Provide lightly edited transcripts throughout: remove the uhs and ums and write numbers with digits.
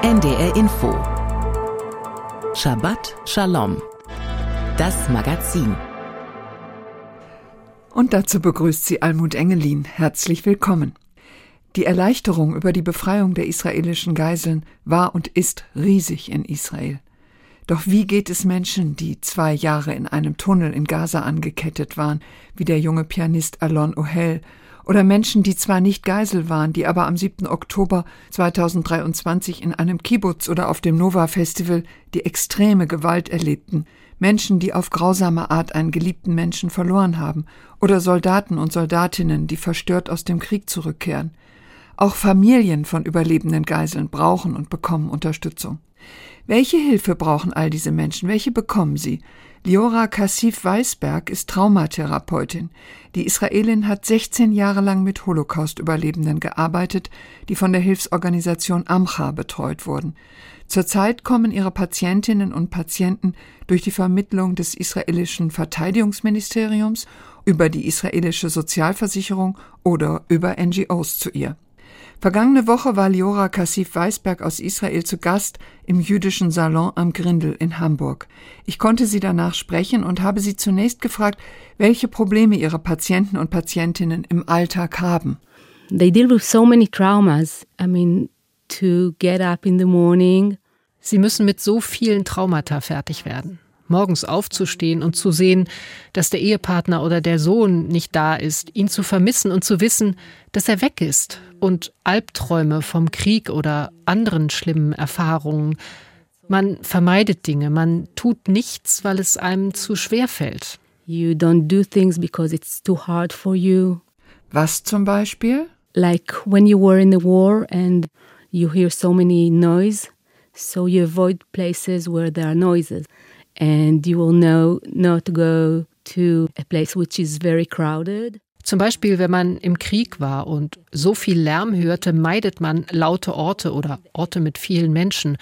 NDR Info. Shabbat Shalom. Das Magazin. Und dazu begrüßt sie Almut Engelin. Herzlich willkommen. Die Erleichterung über die Befreiung der israelischen Geiseln war und ist riesig in Israel. Doch wie geht es Menschen, die 2 Jahre in einem Tunnel in Gaza angekettet waren, wie der junge Pianist Alon Ohel, oder Menschen, die zwar nicht Geisel waren, die aber am 7. Oktober 2023 in einem Kibbutz oder auf dem Nova-Festival die extreme Gewalt erlebten, Menschen, die auf grausame Art einen geliebten Menschen verloren haben, oder Soldaten und Soldatinnen, die verstört aus dem Krieg zurückkehren. Auch Familien von überlebenden Geiseln brauchen und bekommen Unterstützung. Welche Hilfe brauchen all diese Menschen? Welche bekommen sie? Liora Kassif-Weisberg ist Traumatherapeutin. Die Israelin hat 16 Jahre lang mit Holocaust-Überlebenden gearbeitet, die von der Hilfsorganisation Amcha betreut wurden. Zurzeit kommen ihre Patientinnen und Patienten durch die Vermittlung des israelischen Verteidigungsministeriums, über die israelische Sozialversicherung oder über NGOs zu ihr. Vergangene Woche war Liora Kassif-Weisberg aus Israel zu Gast im jüdischen Salon am Grindel in Hamburg. Ich konnte sie danach sprechen und habe sie zunächst gefragt, welche Probleme ihre Patienten und Patientinnen im Alltag haben. They deal with so many traumas. To get up in the morning. Sie müssen mit so vielen Traumata fertig werden. Morgens aufzustehen und zu sehen, dass der Ehepartner oder der Sohn nicht da ist, ihn zu vermissen und zu wissen, dass er weg ist, und Albträume vom Krieg oder anderen schlimmen Erfahrungen. Man vermeidet Dinge, man tut nichts, weil es einem zu schwer fällt. You don't do things because it's too hard for you. Was zum Beispiel? Like when you were in the war and you hear so many noise, so you avoid places where there are noises. And you will know not to go to a place which is very crowded. Zum Beispiel, wenn man im Krieg war und so viel Lärm hörte, meidet man laute Orte oder Orte mit vielen Menschen.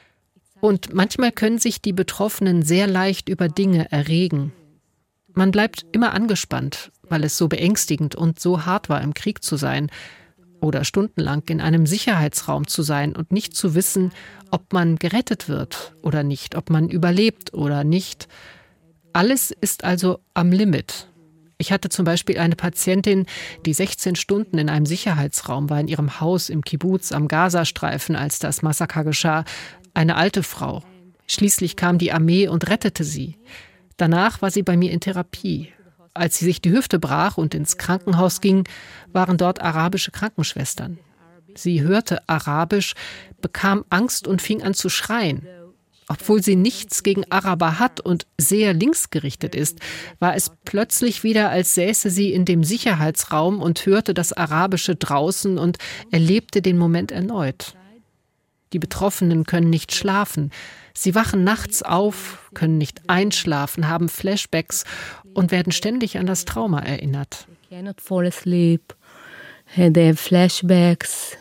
Und manchmal können sich die Betroffenen sehr leicht über Dinge erregen. Man bleibt immer angespannt, weil es so beängstigend und so hart war, im Krieg zu sein. Oder stundenlang in einem Sicherheitsraum zu sein und nicht zu wissen, ob man gerettet wird oder nicht, ob man überlebt oder nicht. Alles ist also am Limit. Ich hatte zum Beispiel eine Patientin, die 16 Stunden in einem Sicherheitsraum war, in ihrem Haus im Kibbutz am Gazastreifen, als das Massaker geschah. Eine alte Frau. Schließlich kam die Armee und rettete sie. Danach war sie bei mir in Therapie. Als sie sich die Hüfte brach und ins Krankenhaus ging, waren dort arabische Krankenschwestern. Sie hörte Arabisch, bekam Angst und fing an zu schreien. Obwohl sie nichts gegen Araber hat und sehr linksgerichtet ist, war es plötzlich wieder, als säße sie in dem Sicherheitsraum und hörte das Arabische draußen und erlebte den Moment erneut. Die Betroffenen können nicht schlafen. Sie wachen nachts auf, können nicht einschlafen, haben Flashbacks und werden ständig an das Trauma erinnert. They cannot fall asleep. They have flashbacks.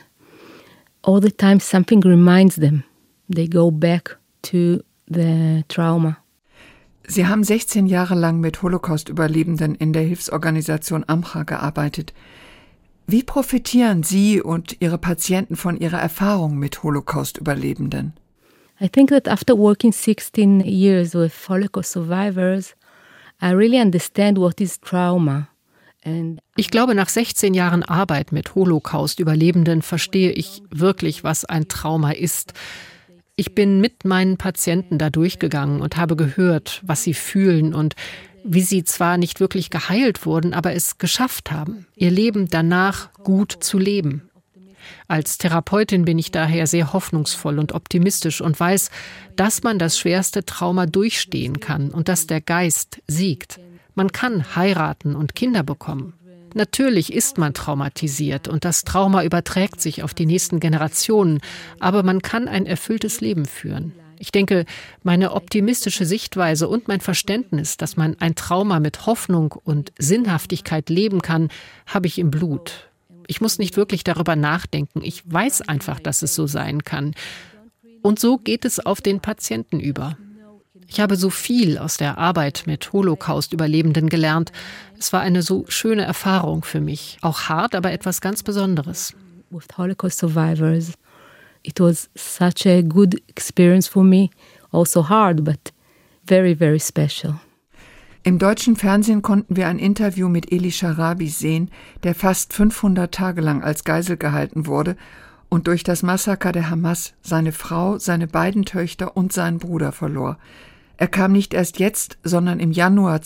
All the time something reminds them. They go back to the trauma. Sie haben 16 Jahre lang mit Holocaust-Überlebenden in der Hilfsorganisation Amcha gearbeitet. Wie profitieren Sie und Ihre Patienten von Ihrer Erfahrung mit Holocaust-Überlebenden? I think that after working 16 years with Holocaust survivors, I really understand what is trauma. Ich glaube, nach 16 Jahren Arbeit mit Holocaust-Überlebenden verstehe ich wirklich, was ein Trauma ist. Ich bin mit meinen Patienten da durchgegangen und habe gehört, was sie fühlen und wie sie zwar nicht wirklich geheilt wurden, aber es geschafft haben, ihr Leben danach gut zu leben. Als Therapeutin bin ich daher sehr hoffnungsvoll und optimistisch und weiß, dass man das schwerste Trauma durchstehen kann und dass der Geist siegt. Man kann heiraten und Kinder bekommen. Natürlich ist man traumatisiert und das Trauma überträgt sich auf die nächsten Generationen, aber man kann ein erfülltes Leben führen. Ich denke, meine optimistische Sichtweise und mein Verständnis, dass man ein Trauma mit Hoffnung und Sinnhaftigkeit leben kann, habe ich im Blut. Ich muss nicht wirklich darüber nachdenken. Ich weiß einfach, dass es so sein kann. Und so geht es auf den Patienten über. Ich habe so viel aus der Arbeit mit Holocaust-Überlebenden gelernt. Es war eine so schöne Erfahrung für mich. Auch hart, aber etwas ganz Besonderes. With Holocaust survivors, It was such a good experience for me, also hard, but very, very special. Im deutschen Fernsehen konnten wir ein Interview mit Eli Sharabi sehen, der fast 500 Tage lang als Geisel gehalten wurde und durch das Massaker der Hamas seine Frau, seine beiden Töchter und seinen Bruder verlor. Er kam nicht erst jetzt, sondern im Januar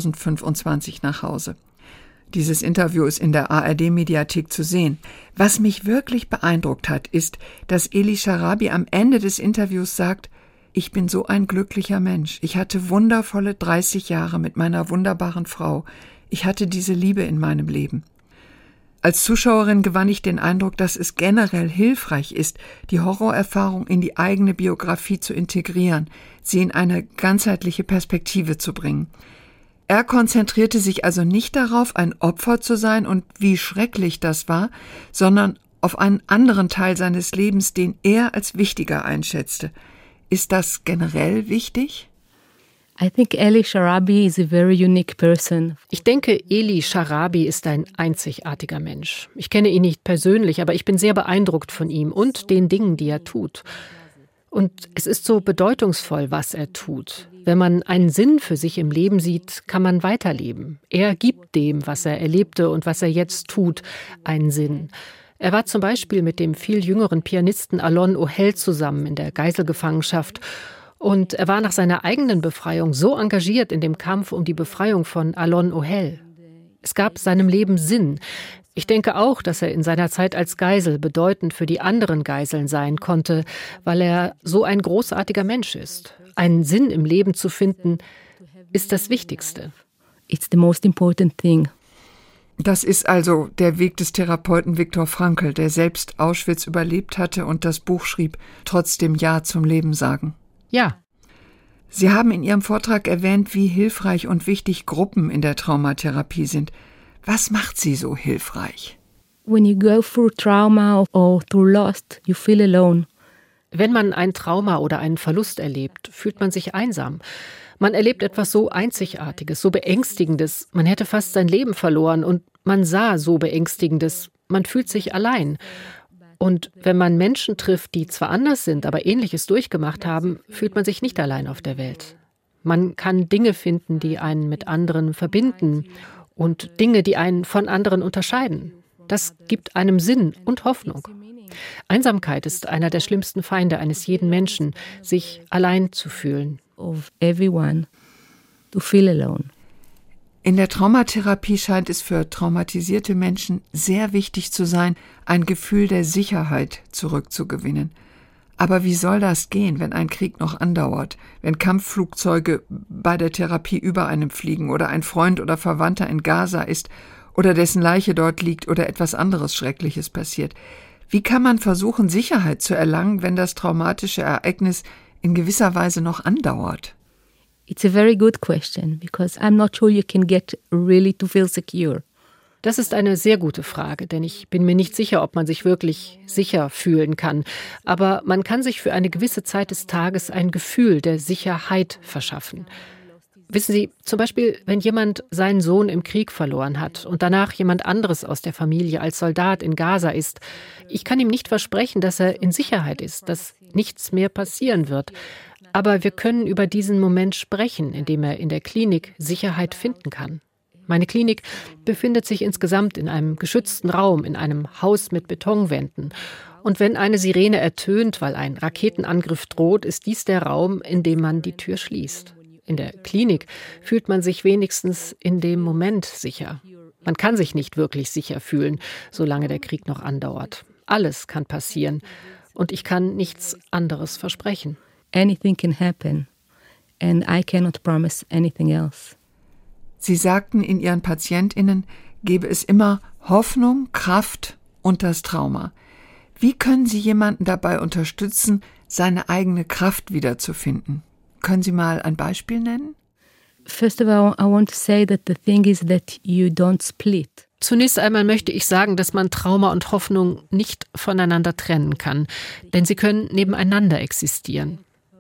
2025 nach Hause. Dieses Interview ist in der ARD-Mediathek zu sehen. Was mich wirklich beeindruckt hat, ist, dass Eli Sharabi am Ende des Interviews sagt: Ich bin so ein glücklicher Mensch. Ich hatte wundervolle 30 Jahre mit meiner wunderbaren Frau. Ich hatte diese Liebe in meinem Leben. Als Zuschauerin gewann ich den Eindruck, dass es generell hilfreich ist, die Horrorerfahrung in die eigene Biografie zu integrieren, sie in eine ganzheitliche Perspektive zu bringen. Er konzentrierte sich also nicht darauf, ein Opfer zu sein und wie schrecklich das war, sondern auf einen anderen Teil seines Lebens, den er als wichtiger einschätzte. Ist das generell wichtig? I think Eli Sharabi is a very unique person. Ich denke, Eli Sharabi ist ein einzigartiger Mensch. Ich kenne ihn nicht persönlich, aber ich bin sehr beeindruckt von ihm und den Dingen, die er tut. Und es ist so bedeutungsvoll, was er tut. Wenn man einen Sinn für sich im Leben sieht, kann man weiterleben. Er gibt dem, was er erlebte und was er jetzt tut, einen Sinn. Er war zum Beispiel mit dem viel jüngeren Pianisten Alon Ohel zusammen in der Geiselgefangenschaft. Und er war nach seiner eigenen Befreiung so engagiert in dem Kampf um die Befreiung von Alon Ohel. Es gab seinem Leben Sinn. Ich denke auch, dass er in seiner Zeit als Geisel bedeutend für die anderen Geiseln sein konnte, weil er so ein großartiger Mensch ist. Einen Sinn im Leben zu finden, ist das Wichtigste. It's the most important thing. Das ist also der Weg des Therapeuten Viktor Frankl, der selbst Auschwitz überlebt hatte und das Buch schrieb, Trotzdem Ja zum Leben sagen. Ja. Sie haben in Ihrem Vortrag erwähnt, wie hilfreich und wichtig Gruppen in der Traumatherapie sind. Was macht sie so hilfreich? When you go through trauma or through loss, you feel alone. Wenn man ein Trauma oder einen Verlust erlebt, fühlt man sich einsam. Man erlebt etwas so Einzigartiges, so Beängstigendes. Man hätte fast sein Leben verloren und man sah so Beängstigendes. Man fühlt sich allein. Und wenn man Menschen trifft, die zwar anders sind, aber Ähnliches durchgemacht haben, fühlt man sich nicht allein auf der Welt. Man kann Dinge finden, die einen mit anderen verbinden und Dinge, die einen von anderen unterscheiden. Das gibt einem Sinn und Hoffnung. Einsamkeit ist einer der schlimmsten Feinde eines jeden Menschen, sich allein zu fühlen. Of everyone to feel alone. In der Traumatherapie scheint es für traumatisierte Menschen sehr wichtig zu sein, ein Gefühl der Sicherheit zurückzugewinnen. Aber wie soll das gehen, wenn ein Krieg noch andauert, wenn Kampfflugzeuge bei der Therapie über einem fliegen oder ein Freund oder Verwandter in Gaza ist oder dessen Leiche dort liegt oder etwas anderes Schreckliches passiert? Wie kann man versuchen, Sicherheit zu erlangen, wenn das traumatische Ereignis in gewisser Weise noch andauert? It's a very good question, because I'm not sure you can get really to feel secure. Das ist eine sehr gute Frage, denn ich bin mir nicht sicher, ob man sich wirklich sicher fühlen kann. Aber man kann sich für eine gewisse Zeit des Tages ein Gefühl der Sicherheit verschaffen. Wissen Sie, zum Beispiel, wenn jemand seinen Sohn im Krieg verloren hat und danach jemand anderes aus der Familie als Soldat in Gaza ist, ich kann ihm nicht versprechen, dass er in Sicherheit ist, dass nichts mehr passieren wird. Aber wir können über diesen Moment sprechen, indem er in der Klinik Sicherheit finden kann. Meine Klinik befindet sich insgesamt in einem geschützten Raum, in einem Haus mit Betonwänden. Und wenn eine Sirene ertönt, weil ein Raketenangriff droht, ist dies der Raum, in dem man die Tür schließt. In der Klinik fühlt man sich wenigstens in dem Moment sicher. Man kann sich nicht wirklich sicher fühlen, solange der Krieg noch andauert. Alles kann passieren und ich kann nichts anderes versprechen. Anything can happen and I cannot promise anything else. Sie sagten, in Ihren PatientInnen gebe es immer Hoffnung, Kraft und das Trauma. Wie können Sie jemanden dabei unterstützen, seine eigene Kraft wiederzufinden? Können Sie mal ein Beispiel nennen? First of all, I want to say that the thing is that you don't split. Zunächst einmal möchte ich sagen, dass man Trauma und Hoffnung nicht voneinander trennen kann, denn sie können nebeneinander existieren.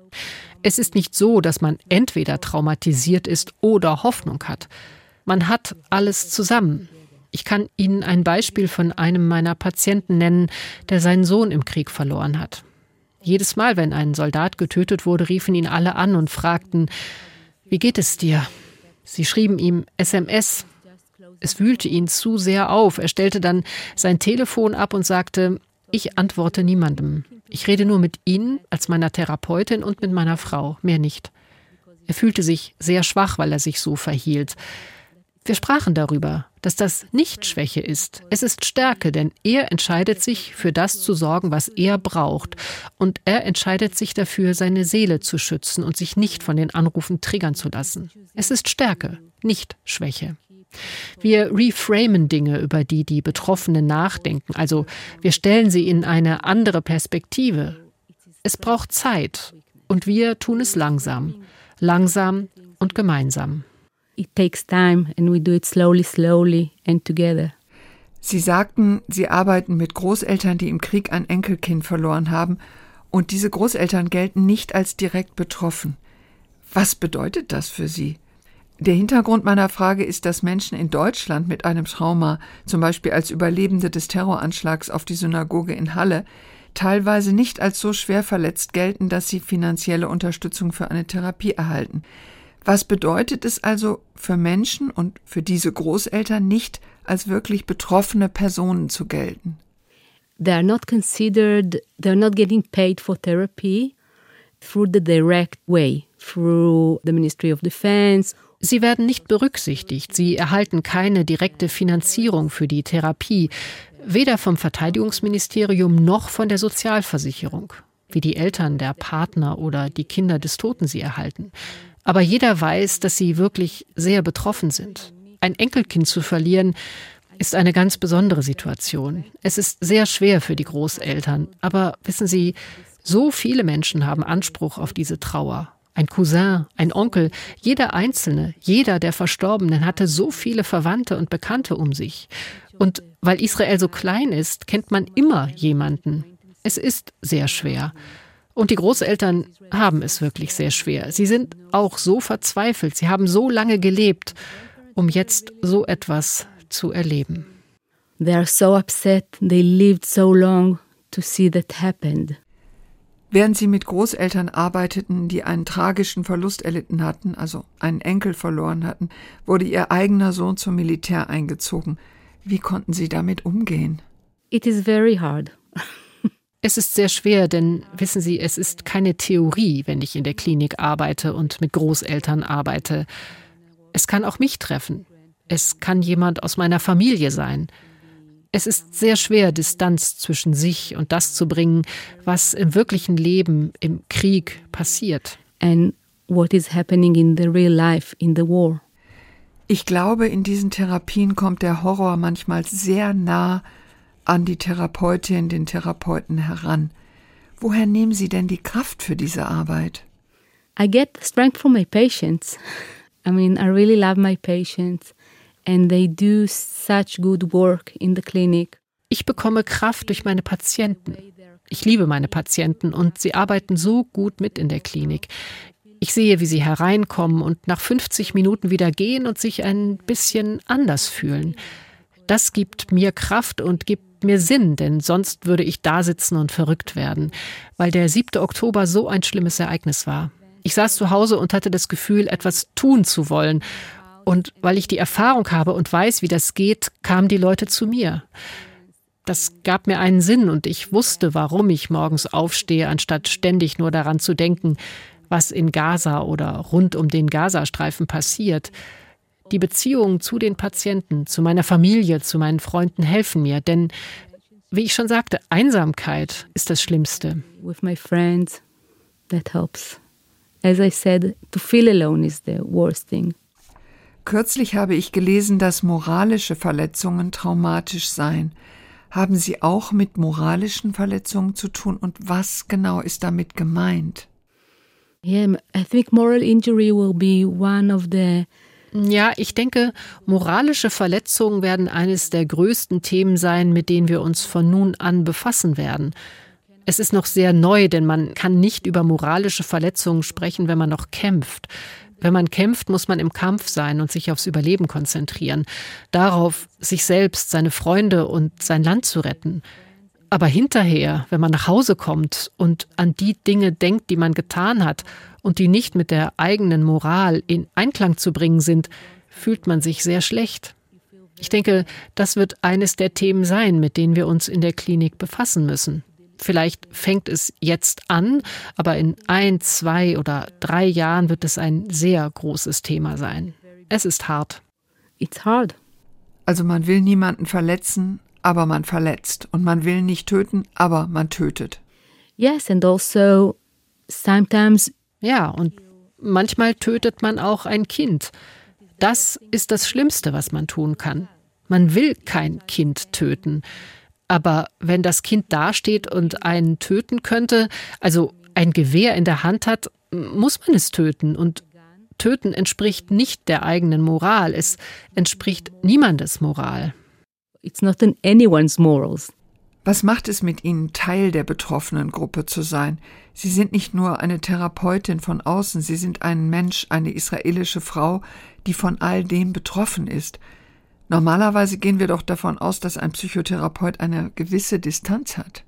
Es ist nicht so, dass man entweder traumatisiert ist oder Hoffnung hat. Man hat alles zusammen. Ich kann Ihnen ein Beispiel von einem meiner Patienten nennen, der seinen Sohn im Krieg verloren hat. Jedes Mal, wenn ein Soldat getötet wurde, riefen ihn alle an und fragten, wie geht es dir? Sie schrieben ihm SMS. Es wühlte ihn zu sehr auf. Er stellte dann sein Telefon ab und sagte, ich antworte niemandem. Ich rede nur mit Ihnen als meiner Therapeutin und mit meiner Frau, mehr nicht. Er fühlte sich sehr schwach, weil er sich so verhielt. Wir sprachen darüber, dass das nicht Schwäche ist. Es ist Stärke, denn er entscheidet sich, für das zu sorgen, was er braucht. Und er entscheidet sich dafür, seine Seele zu schützen und sich nicht von den Anrufen triggern zu lassen. Es ist Stärke, nicht Schwäche. Wir reframen Dinge, über die die Betroffenen nachdenken. Also wir stellen sie in eine andere Perspektive. Es braucht Zeit und wir tun es langsam. Langsam und gemeinsam. It takes time and we do it slowly, slowly and together. Sie sagten, Sie arbeiten mit Großeltern, die im Krieg ein Enkelkind verloren haben, und diese Großeltern gelten nicht als direkt betroffen. Was bedeutet das für Sie? Der Hintergrund meiner Frage ist, dass Menschen in Deutschland mit einem Trauma, zum Beispiel als Überlebende des Terroranschlags auf die Synagoge in Halle, teilweise nicht als so schwer verletzt gelten, dass sie finanzielle Unterstützung für eine Therapie erhalten. Was bedeutet es also für Menschen und für diese Großeltern nicht als wirklich betroffene Personen zu gelten? They're not getting paid for therapy through the direct way, through the Ministry of Defense. Sie werden nicht berücksichtigt. Sie erhalten keine direkte Finanzierung für die Therapie, weder vom Verteidigungsministerium noch von der Sozialversicherung, wie die Eltern, der Partner oder die Kinder des Toten sie erhalten. Aber jeder weiß, dass sie wirklich sehr betroffen sind. Ein Enkelkind zu verlieren, ist eine ganz besondere Situation. Es ist sehr schwer für die Großeltern. Aber wissen Sie, so viele Menschen haben Anspruch auf diese Trauer. Ein Cousin, ein Onkel, jeder Einzelne, jeder der Verstorbenen hatte so viele Verwandte und Bekannte um sich. Und weil Israel so klein ist, kennt man immer jemanden. Es ist sehr schwer. Und die Großeltern haben es wirklich sehr schwer. Sie sind auch so verzweifelt. Sie haben so lange gelebt, um jetzt so etwas zu erleben. They are so upset. They lived so long to see that happened. Während Sie mit Großeltern arbeiteten, die einen tragischen Verlust erlitten hatten, also einen Enkel verloren hatten, wurde Ihr eigener Sohn zum Militär eingezogen. Wie konnten Sie damit umgehen? It is very hard. Es ist sehr schwer, denn wissen Sie, es ist keine Theorie, wenn ich in der Klinik arbeite und mit Großeltern arbeite. Es kann auch mich treffen. Es kann jemand aus meiner Familie sein. Es ist sehr schwer, Distanz zwischen sich und das zu bringen, was im wirklichen Leben, im Krieg passiert. And what is happening in the real life, in the war. Ich glaube, in diesen Therapien kommt der Horror manchmal sehr nah an die Therapeutin, den Therapeuten heran. Woher nehmen Sie denn die Kraft für diese Arbeit? I get strength from my patients. I really love my patients and they do such good work in the clinic. Ich bekomme Kraft durch meine Patienten. Ich liebe meine Patienten und sie arbeiten so gut mit in der Klinik. Ich sehe, wie sie hereinkommen und nach 50 Minuten wieder gehen und sich ein bisschen anders fühlen. Das gibt mir Kraft und gibt mir Sinn, denn sonst würde ich da sitzen und verrückt werden, weil der 7. Oktober so ein schlimmes Ereignis war. Ich saß zu Hause und hatte das Gefühl, etwas tun zu wollen. Und weil ich die Erfahrung habe und weiß, wie das geht, kamen die Leute zu mir. Das gab mir einen Sinn und ich wusste, warum ich morgens aufstehe, anstatt ständig nur daran zu denken, was in Gaza oder rund um den Gazastreifen passiert. Die Beziehungen zu den Patienten, zu meiner Familie, zu meinen Freunden helfen mir, denn, wie ich schon sagte, Einsamkeit ist das Schlimmste. With my friends, that helps. As I said, to feel alone is the worst thing. Kürzlich habe ich gelesen, dass moralische Verletzungen traumatisch seien. Haben Sie auch mit moralischen Verletzungen zu tun und was genau ist damit gemeint? Yeah, I think moral injury will be one of the. Ja, ich denke, moralische Verletzungen werden eines der größten Themen sein, mit denen wir uns von nun an befassen werden. Es ist noch sehr neu, denn man kann nicht über moralische Verletzungen sprechen, wenn man noch kämpft. Wenn man kämpft, muss man im Kampf sein und sich aufs Überleben konzentrieren. Darauf, sich selbst, seine Freunde und sein Land zu retten. Aber hinterher, wenn man nach Hause kommt und an die Dinge denkt, die man getan hat und die nicht mit der eigenen Moral in Einklang zu bringen sind, fühlt man sich sehr schlecht. Ich denke, das wird eines der Themen sein, mit denen wir uns in der Klinik befassen müssen. Vielleicht fängt es jetzt an, aber in 1, 2 oder 3 Jahren wird es ein sehr großes Thema sein. Es ist hart. It's hard. Also man will niemanden verletzen, aber man verletzt. Und man will nicht töten, aber man tötet. Yes, and also sometimes. Ja, und manchmal tötet man auch ein Kind. Das ist das Schlimmste, was man tun kann. Man will kein Kind töten. Aber wenn das Kind dasteht und einen töten könnte, also ein Gewehr in der Hand hat, muss man es töten. Und Töten entspricht nicht der eigenen Moral. Es entspricht niemandes Moral. It's not in anyone's morals. Was macht es mit Ihnen, Teil der betroffenen Gruppe zu sein? Sie sind nicht nur eine Therapeutin von außen, Sie sind ein Mensch, eine israelische Frau, die von all dem betroffen ist. Normalerweise gehen wir doch davon aus, dass ein Psychotherapeut eine gewisse Distanz hat.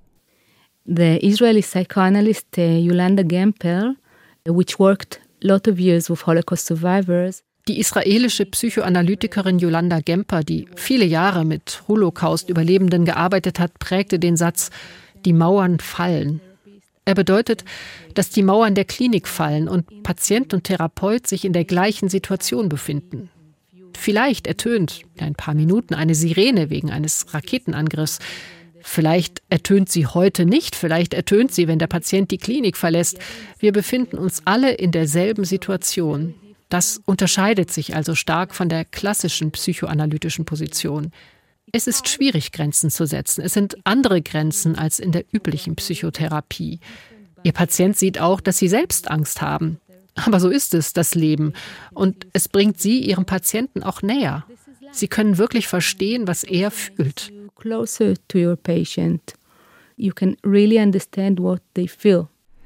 The Israeli psychoanalyst Yolanda Gemper, which worked a lot of years with Holocaust survivors. Die israelische Psychoanalytikerin Yolanda Gemper, die viele Jahre mit Holocaust-Überlebenden gearbeitet hat, prägte den Satz, die Mauern fallen. Er bedeutet, dass die Mauern der Klinik fallen und Patient und Therapeut sich in der gleichen Situation befinden. Vielleicht ertönt in ein paar Minuten eine Sirene wegen eines Raketenangriffs. Vielleicht ertönt sie heute nicht, vielleicht ertönt sie, wenn der Patient die Klinik verlässt. Wir befinden uns alle in derselben Situation. Das unterscheidet sich also stark von der klassischen psychoanalytischen Position. Es ist schwierig, Grenzen zu setzen. Es sind andere Grenzen als in der üblichen Psychotherapie. Ihr Patient sieht auch, dass Sie selbst Angst haben. Aber so ist es, das Leben. Und es bringt Sie Ihrem Patienten auch näher. Sie können wirklich verstehen, was er fühlt. Closer to your patient. You can really understand what they feel.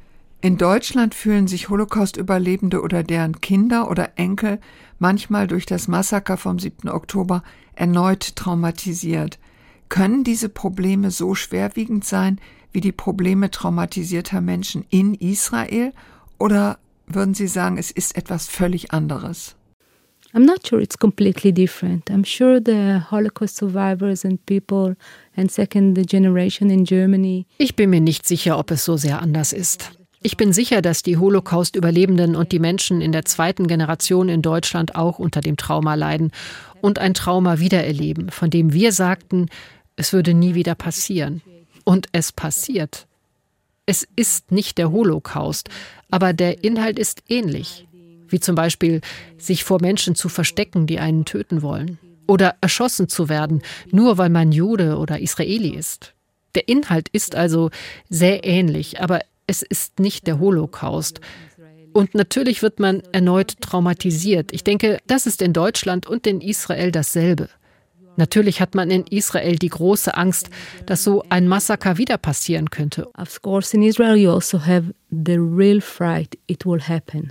In Deutschland fühlen sich Holocaust-Überlebende oder deren Kinder oder Enkel manchmal durch das Massaker vom 7. Oktober erneut traumatisiert. Können diese Probleme so schwerwiegend sein wie die Probleme traumatisierter Menschen in Israel? Oder würden Sie sagen, es ist etwas völlig anderes? I'm not sure it's completely different. I'm sure the Holocaust survivors and people and second generation in Germany. Ich bin mir nicht sicher, ob es so sehr anders ist. Ich bin sicher, dass die Holocaust-Überlebenden und die Menschen in der 2. Generation in Deutschland auch unter dem Trauma leiden und ein Trauma wiedererleben, von dem wir sagten, es würde nie wieder passieren. Und es passiert. Es ist nicht der Holocaust, aber der Inhalt ist ähnlich. Wie zum Beispiel, sich vor Menschen zu verstecken, die einen töten wollen. Oder erschossen zu werden, nur weil man Jude oder Israeli ist. Der Inhalt ist also sehr ähnlich, aber es ist nicht der Holocaust. Und natürlich wird man erneut traumatisiert. Ich denke, das ist in Deutschland und in Israel dasselbe. Natürlich hat man in Israel die große Angst, dass so ein Massaker wieder passieren könnte. Of course, in Israel you also have the real fright it will happen.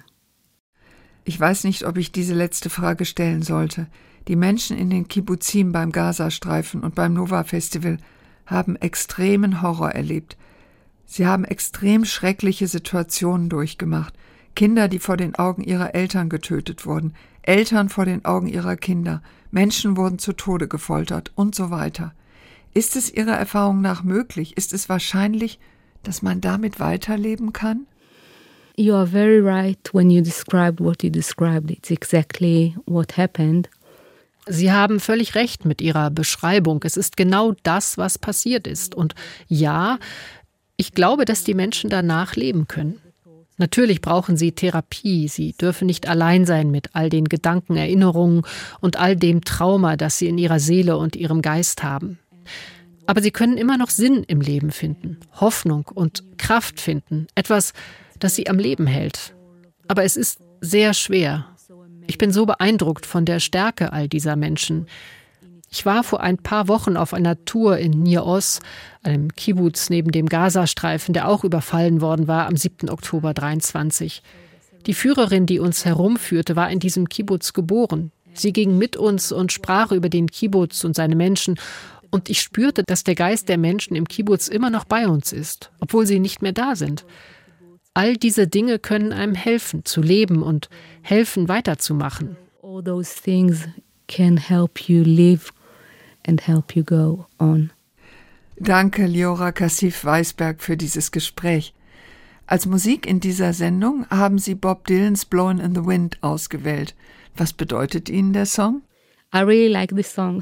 Ich weiß nicht, ob ich diese letzte Frage stellen sollte. Die Menschen in den Kibbuzim beim Gazastreifen und beim Nova-Festival haben extremen Horror erlebt. Sie haben extrem schreckliche Situationen durchgemacht. Kinder, die vor den Augen ihrer Eltern getötet wurden, Eltern vor den Augen ihrer Kinder, Menschen wurden zu Tode gefoltert und so weiter. Ist es Ihrer Erfahrung nach möglich? Ist es wahrscheinlich, dass man damit weiterleben kann? You are very right when you described what you described. It's exactly what happened. Sie haben völlig recht mit Ihrer Beschreibung. Es ist genau das, was passiert ist. Und ja, ich glaube, dass die Menschen danach leben können. Natürlich brauchen sie Therapie. Sie dürfen nicht allein sein mit all den Gedanken, Erinnerungen und all dem Trauma, das sie in ihrer Seele und ihrem Geist haben. Aber sie können immer noch Sinn im Leben finden, Hoffnung und Kraft finden, etwas, das sie am Leben hält. Aber es ist sehr schwer. Ich bin so beeindruckt von der Stärke all dieser Menschen. Ich war vor ein paar Wochen auf einer Tour in Nir Oz, einem Kibbuz neben dem Gazastreifen, der auch überfallen worden war am 7. Oktober 23. Die Führerin, die uns herumführte, war in diesem Kibbuz geboren. Sie ging mit uns und sprach über den Kibbuz und seine Menschen. Und ich spürte, dass der Geist der Menschen im Kibbutz immer noch bei uns ist, obwohl sie nicht mehr da sind. All diese Dinge können einem helfen, zu leben und helfen, weiterzumachen. All those things can help you live and help you go on. Danke, Liora Kassif-Weisberg, für dieses Gespräch. Als Musik in dieser Sendung haben Sie Bob Dylans Blowin' in the Wind ausgewählt. Was bedeutet Ihnen der Song? I really like this song.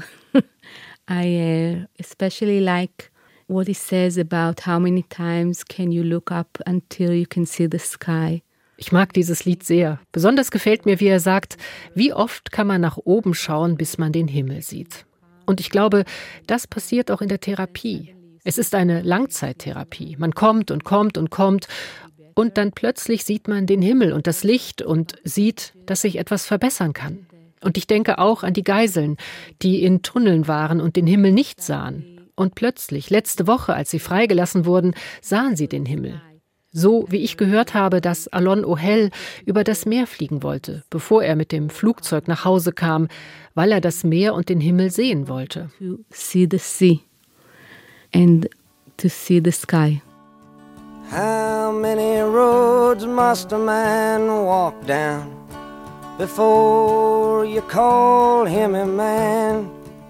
I especially like what it says about how many times can you look up until you can see the sky. Ich mag dieses Lied sehr. Besonders gefällt mir, wie er sagt, wie oft kann man nach oben schauen, bis man den Himmel sieht. Und ich glaube, das passiert auch in der Therapie. Es ist eine Langzeittherapie. Man kommt und kommt und kommt und dann plötzlich sieht man den Himmel und das Licht und sieht, dass sich etwas verbessern kann. Und ich denke auch an die Geiseln, die in Tunneln waren und den Himmel nicht sahen. Und plötzlich, letzte Woche, als sie freigelassen wurden, sahen sie den Himmel. So wie ich gehört habe, dass Alon Ohel über das Meer fliegen wollte, bevor er mit dem Flugzeug nach Hause kam, weil er das Meer und den Himmel sehen wollte. To see the sea and to see the sky. How many roads must a man walk down before you call him a man?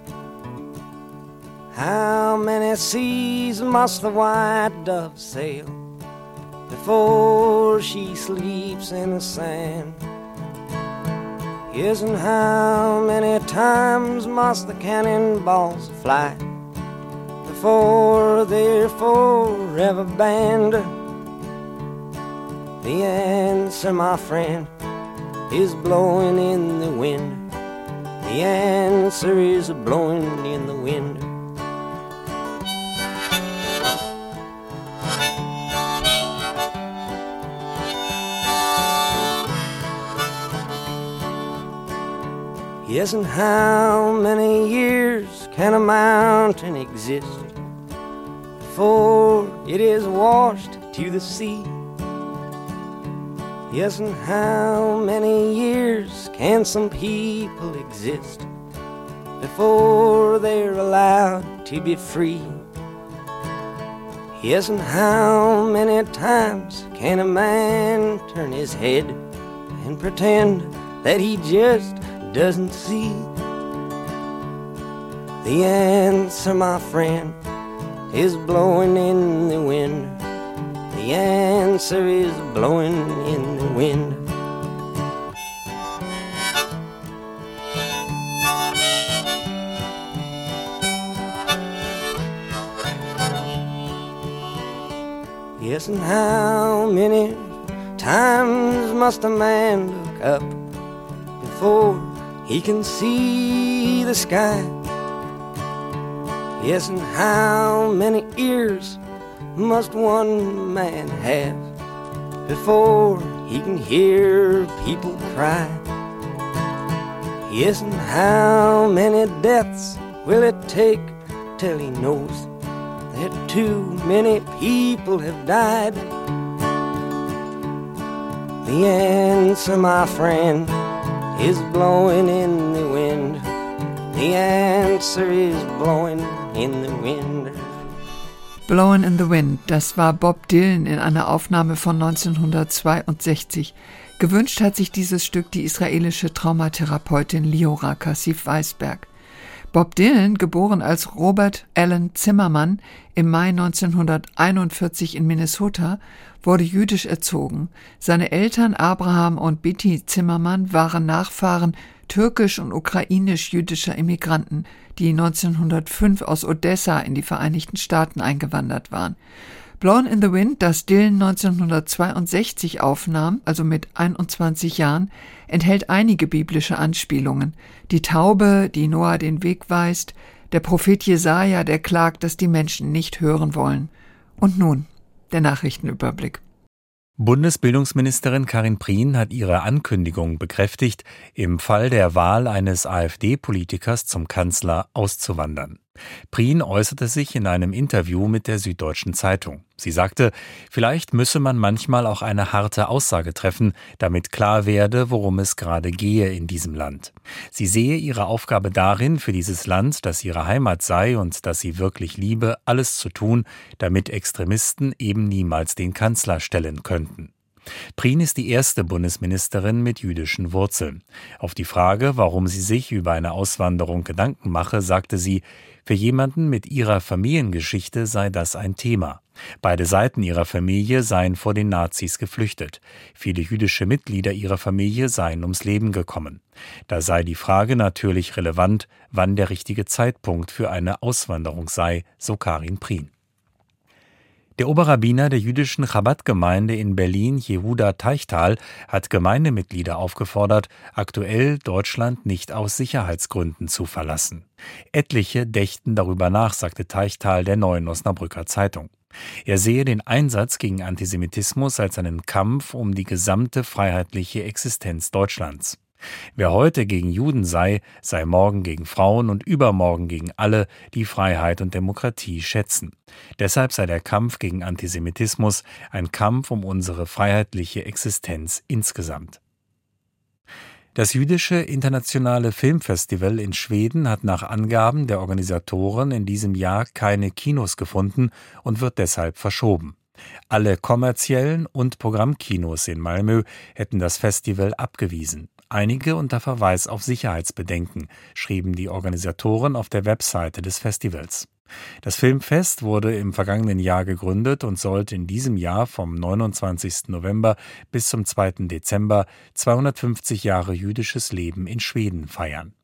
How many seas must the white dove sail before she sleeps in the sand? Yes, and how many times must the cannonballs fly before they're forever banned? The answer, my friend, is blowing in the wind. The answer is blowing in the wind. Yes, and how many years can a mountain exist before it is washed to the sea? Yes, and how many years can some people exist before they're allowed to be free? Yes, and how many times can a man turn his head and pretend that he just doesn't see? The answer, my friend, is blowing in the wind. The answer is blowing in the wind. Yes, and how many times must a man look up before he can see the sky? Yes, and how many ears must one man have before he can hear people cry? Yes, and how many deaths will it take till he knows that too many people have died? The answer, my friend, is blowing in the wind. The answer is blowing in the wind. Blowin' in the Wind, das war Bob Dylan in einer Aufnahme von 1962. Gewünscht hat sich dieses Stück die israelische Traumatherapeutin Liora Kassif-Weisberg. Bob Dylan, geboren als Robert Allen Zimmermann im Mai 1941 in Minnesota, wurde jüdisch erzogen. Seine Eltern Abraham und Betty Zimmermann waren Nachfahren türkisch- und ukrainisch-jüdischer Immigranten, die 1905 aus Odessa in die Vereinigten Staaten eingewandert waren. Blowin' in the Wind, das Dylan 1962 aufnahm, also mit 21 Jahren, enthält einige biblische Anspielungen. Die Taube, die Noah den Weg weist, der Prophet Jesaja, der klagt, dass die Menschen nicht hören wollen. Und nun der Nachrichtenüberblick. Bundesbildungsministerin Karin Prien hat ihre Ankündigung bekräftigt, im Fall der Wahl eines AfD-Politikers zum Kanzler auszuwandern. Prien äußerte sich in einem Interview mit der Süddeutschen Zeitung. Sie sagte, vielleicht müsse man manchmal auch eine harte Aussage treffen, damit klar werde, worum es gerade gehe in diesem Land. Sie sehe ihre Aufgabe darin, für dieses Land, das ihre Heimat sei und das sie wirklich liebe, alles zu tun, damit Extremisten eben niemals den Kanzler stellen könnten. Prien ist die erste Bundesministerin mit jüdischen Wurzeln. Auf die Frage, warum sie sich über eine Auswanderung Gedanken mache, sagte sie, für jemanden mit ihrer Familiengeschichte sei das ein Thema. Beide Seiten ihrer Familie seien vor den Nazis geflüchtet. Viele jüdische Mitglieder ihrer Familie seien ums Leben gekommen. Da sei die Frage natürlich relevant, wann der richtige Zeitpunkt für eine Auswanderung sei, so Karin Prien. Der Oberrabbiner der jüdischen Chabad-Gemeinde in Berlin, Yehuda Teichtal, hat Gemeindemitglieder aufgefordert, aktuell Deutschland nicht aus Sicherheitsgründen zu verlassen. Etliche dächten darüber nach, sagte Teichtal der Neuen Osnabrücker Zeitung. Er sehe den Einsatz gegen Antisemitismus als einen Kampf um die gesamte freiheitliche Existenz Deutschlands. Wer heute gegen Juden sei, sei morgen gegen Frauen und übermorgen gegen alle, die Freiheit und Demokratie schätzen. Deshalb sei der Kampf gegen Antisemitismus ein Kampf um unsere freiheitliche Existenz insgesamt. Das jüdische internationale Filmfestival in Schweden hat nach Angaben der Organisatoren in diesem Jahr keine Kinos gefunden und wird deshalb verschoben. Alle kommerziellen und Programmkinos in Malmö hätten das Festival abgewiesen. Einige unter Verweis auf Sicherheitsbedenken, schrieben die Organisatoren auf der Webseite des Festivals. Das Filmfest wurde im vergangenen Jahr gegründet und sollte in diesem Jahr vom 29. November bis zum 2. Dezember 250 Jahre jüdisches Leben in Schweden feiern.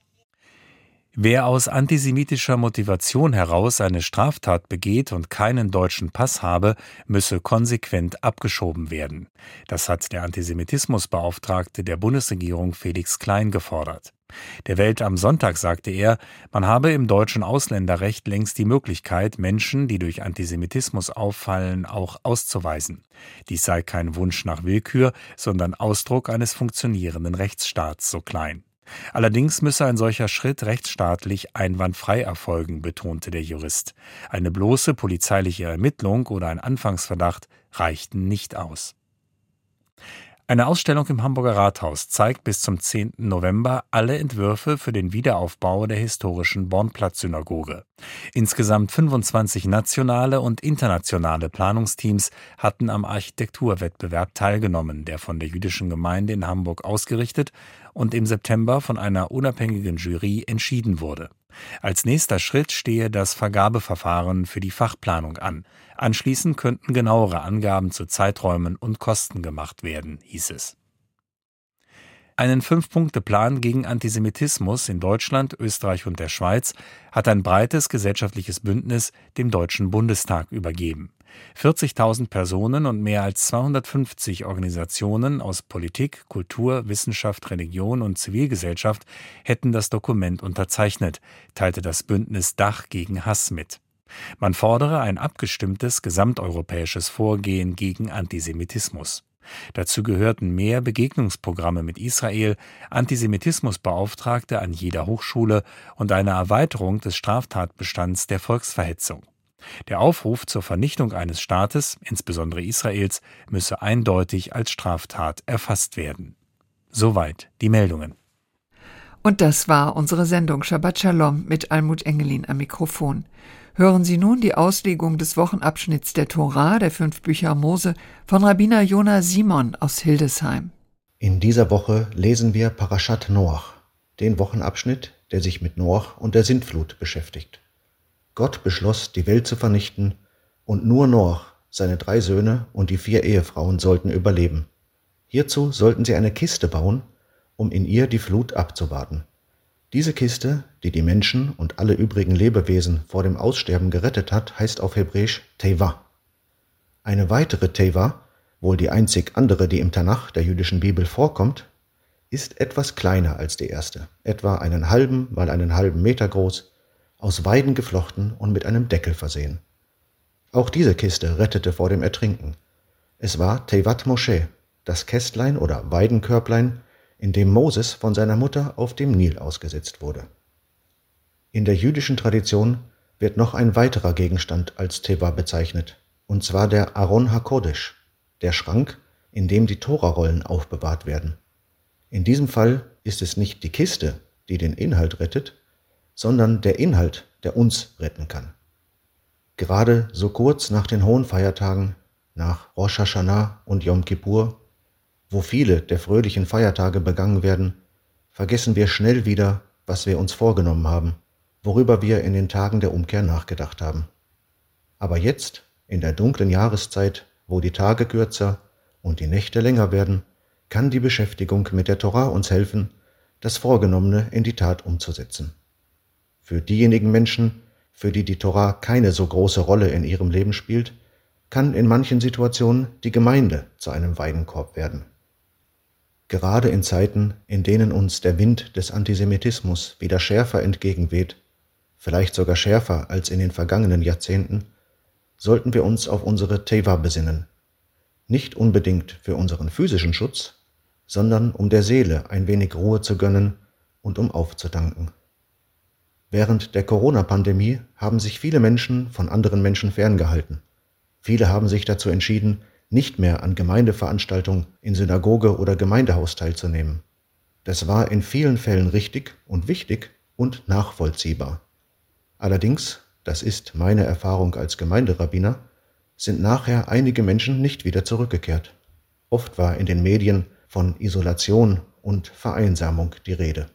Wer aus antisemitischer Motivation heraus eine Straftat begeht und keinen deutschen Pass habe, müsse konsequent abgeschoben werden. Das hat der Antisemitismusbeauftragte der Bundesregierung Felix Klein gefordert. Der Welt am Sonntag sagte er, man habe im deutschen Ausländerrecht längst die Möglichkeit, Menschen, die durch Antisemitismus auffallen, auch auszuweisen. Dies sei kein Wunsch nach Willkür, sondern Ausdruck eines funktionierenden Rechtsstaats, so Klein. Allerdings müsse ein solcher Schritt rechtsstaatlich einwandfrei erfolgen, betonte der Jurist. Eine bloße polizeiliche Ermittlung oder ein Anfangsverdacht reichten nicht aus. Eine Ausstellung im Hamburger Rathaus zeigt bis zum 10. November alle Entwürfe für den Wiederaufbau der historischen Bornplatz-Synagoge. Insgesamt 25 nationale und internationale Planungsteams hatten am Architekturwettbewerb teilgenommen, der von der jüdischen Gemeinde in Hamburg ausgerichtet und im September von einer unabhängigen Jury entschieden wurde. Als nächster Schritt stehe das Vergabeverfahren für die Fachplanung an. Anschließend könnten genauere Angaben zu Zeiträumen und Kosten gemacht werden, hieß es. Einen 5-Punkte-Plan gegen Antisemitismus in Deutschland, Österreich und der Schweiz hat ein breites gesellschaftliches Bündnis dem Deutschen Bundestag übergeben. 40.000 Personen und mehr als 250 Organisationen aus Politik, Kultur, Wissenschaft, Religion und Zivilgesellschaft hätten das Dokument unterzeichnet, teilte das Bündnis Dach gegen Hass mit. Man fordere ein abgestimmtes gesamteuropäisches Vorgehen gegen Antisemitismus. Dazu gehörten mehr Begegnungsprogramme mit Israel, Antisemitismusbeauftragte an jeder Hochschule und eine Erweiterung des Straftatbestands der Volksverhetzung. Der Aufruf zur Vernichtung eines Staates, insbesondere Israels, müsse eindeutig als Straftat erfasst werden. Soweit die Meldungen. Und das war unsere Sendung Shabbat Shalom mit Almut Engelin am Mikrofon. Hören Sie nun die Auslegung des Wochenabschnitts der Tora, der 5 Bücher Mose, von Rabbiner Jona Simon aus Hildesheim. In dieser Woche lesen wir Parashat Noach, den Wochenabschnitt, der sich mit Noach und der Sintflut beschäftigt. Gott beschloss, die Welt zu vernichten, und nur Noach, seine 3 Söhne und die 4 Ehefrauen sollten überleben. Hierzu sollten sie eine Kiste bauen, um in ihr die Flut abzuwarten. Diese Kiste, die die Menschen und alle übrigen Lebewesen vor dem Aussterben gerettet hat, heißt auf Hebräisch Teva. Eine weitere Teva, wohl die einzig andere, die im Tanach der jüdischen Bibel vorkommt, ist etwas kleiner als die erste, etwa 1,5 mal 1,5 Meter groß, aus Weiden geflochten und mit einem Deckel versehen. Auch diese Kiste rettete vor dem Ertrinken. Es war Tevat Moshe, das Kästlein oder Weidenkörblein, in dem Moses von seiner Mutter auf dem Nil ausgesetzt wurde. In der jüdischen Tradition wird noch ein weiterer Gegenstand als Teva bezeichnet, und zwar der Aron HaKodesh, der Schrank, in dem die Torarollen aufbewahrt werden. In diesem Fall ist es nicht die Kiste, die den Inhalt rettet, sondern der Inhalt, der uns retten kann. Gerade so kurz nach den hohen Feiertagen, nach Rosh Hashanah und Yom Kippur, wo viele der fröhlichen Feiertage begangen werden, vergessen wir schnell wieder, was wir uns vorgenommen haben, worüber wir in den Tagen der Umkehr nachgedacht haben. Aber jetzt, in der dunklen Jahreszeit, wo die Tage kürzer und die Nächte länger werden, kann die Beschäftigung mit der Torah uns helfen, das Vorgenommene in die Tat umzusetzen. Für diejenigen Menschen, für die die Torah keine so große Rolle in ihrem Leben spielt, kann in manchen Situationen die Gemeinde zu einem Weidenkorb werden. Gerade in Zeiten, in denen uns der Wind des Antisemitismus wieder schärfer entgegenweht, vielleicht sogar schärfer als in den vergangenen Jahrzehnten, sollten wir uns auf unsere Teva besinnen. Nicht unbedingt für unseren physischen Schutz, sondern um der Seele ein wenig Ruhe zu gönnen und um aufzutanken. Während der Corona-Pandemie haben sich viele Menschen von anderen Menschen ferngehalten. Viele haben sich dazu entschieden, nicht mehr an Gemeindeveranstaltungen in Synagoge oder Gemeindehaus teilzunehmen. Das war in vielen Fällen richtig und wichtig und nachvollziehbar. Allerdings, das ist meine Erfahrung als Gemeinderabbiner, sind nachher einige Menschen nicht wieder zurückgekehrt. Oft war in den Medien von Isolation und Vereinsamung die Rede.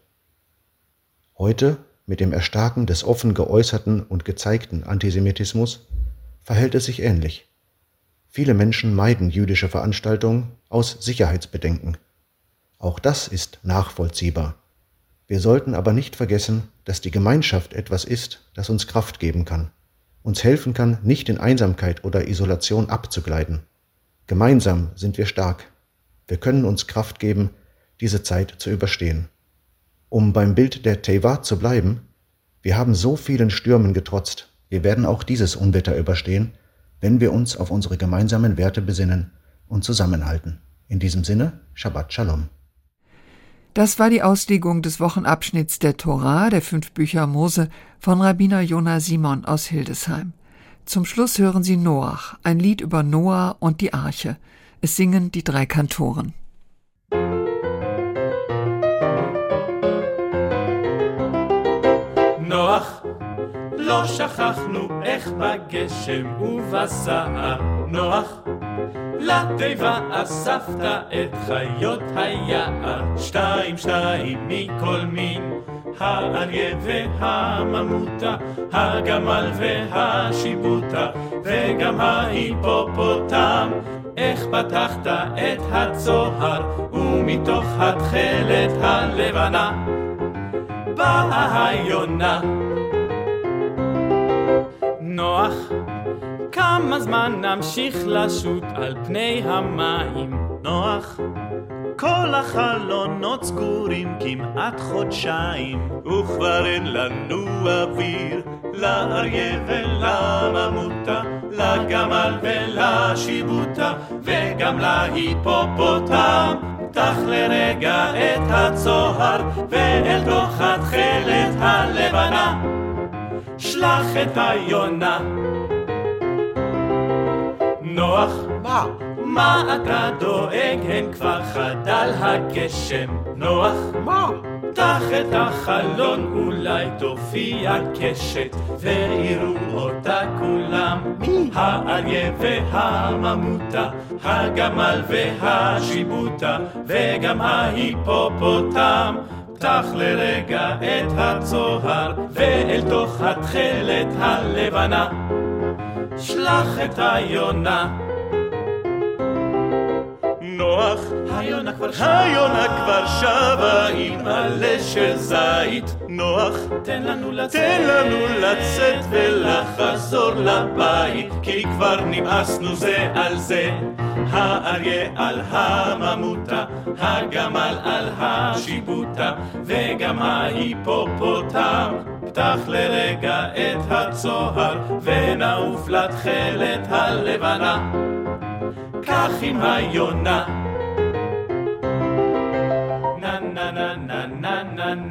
Heute, mit dem Erstarken des offen geäußerten und gezeigten Antisemitismus, verhält es sich ähnlich. Viele Menschen meiden jüdische Veranstaltungen aus Sicherheitsbedenken. Auch das ist nachvollziehbar. Wir sollten aber nicht vergessen, dass die Gemeinschaft etwas ist, das uns Kraft geben kann, uns helfen kann, nicht in Einsamkeit oder Isolation abzugleiten. Gemeinsam sind wir stark. Wir können uns Kraft geben, diese Zeit zu überstehen. Um beim Bild der Teva zu bleiben, wir haben so vielen Stürmen getrotzt, wir werden auch dieses Unwetter überstehen, wenn wir uns auf unsere gemeinsamen Werte besinnen und zusammenhalten. In diesem Sinne, Shabbat Shalom. Das war die Auslegung des Wochenabschnitts der Torah, der 5 Bücher Mose, von Rabbiner Jona Simon aus Hildesheim. Zum Schluss hören Sie Noach, ein Lied über Noah und die Arche. Es singen die 3 Kantoren. נוח, לא שכחנו איך בגשם ובסער נוח, לתיבה אספת את חיות היער, 2 מכל מין, האריה והממותה, הגמל והשיבוטה, וגם ההיפופוטם. איך פתחת את הצוהר, ומתוך התכלת הלבנה באה היונה. נוח, כמה זמן נמשיך לשוט על פני המים? נוח, כל החלונות סגורים כמעט חודשיים, וכבר אין לנו אוויר, לאריה ולממותה, לגמל ולשיבוטה, וגם להיפופוטם. פתח לרגע את הצוהר, ואל תוך התכלת הלבנה שלח את היונה. נוח, מה אתה דואג? הן כבר חדל הגשם. נוח, פתח את החלון, אולי תופיע קשת, ויראו אותה כולם. האריה והממותה, הגמל והשיבוטה, וגם ההיפופוטם. פתח לרגע את הצוהר, ואל תוך התכלת הלבנה שלח את היונה. נוח, היונה כבר שבה עם עלה של זית. נוח, תן לנו לצאת ולחזור לבית, כי כבר נמאסנו זה על זה. האריה על הממותה, הגמל על השיבוטה, וגם ההיפופוטם. פתח לרגע את הצוהר, ונעוף לתכלת הלבנה כך עם היונה. na na na na na na